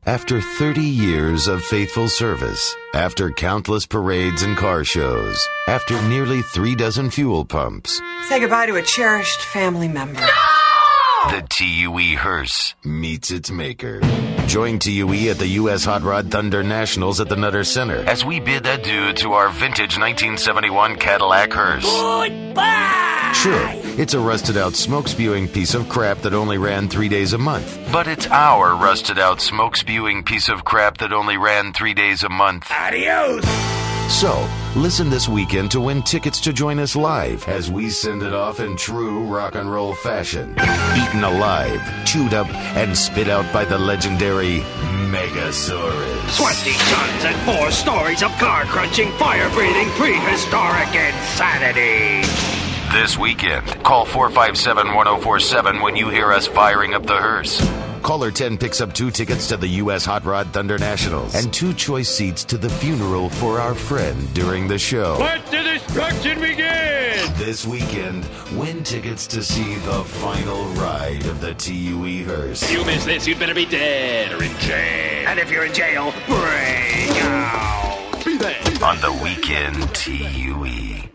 After 30 years of faithful service, after countless parades and car shows, after nearly 3 dozen fuel pumps, say goodbye to a cherished family member. The TUE hearse meets its maker. Join TUE at the U.S. Hot Rod Thunder Nationals at the Nutter Center as we bid adieu to our vintage 1971 Cadillac hearse. Goodbye! Sure, it's a rusted-out, smoke-spewing piece of crap that only ran 3 days a month. But it's our rusted-out, smoke-spewing piece of crap that only ran 3 days a month. Adios! So, listen this weekend to win tickets to join us live as we send it off in true rock and roll fashion. Eaten alive, chewed up, and spit out by the legendary Megasaurus. 20 tons and 4 stories of car-crunching, fire-breathing, prehistoric insanity. This weekend, call 457-1047 when you hear us firing up the hearse. Caller 10 picks up 2 tickets to the U.S. Hot Rod Thunder Nationals and 2 choice seats to the funeral for our friend during the show. Let the destruction begin! This weekend, win tickets to see the final ride of the TUE hearse. If you miss this, you'd better be dead or in jail. And if you're in jail, break out. Be there. On the Weekend TUE.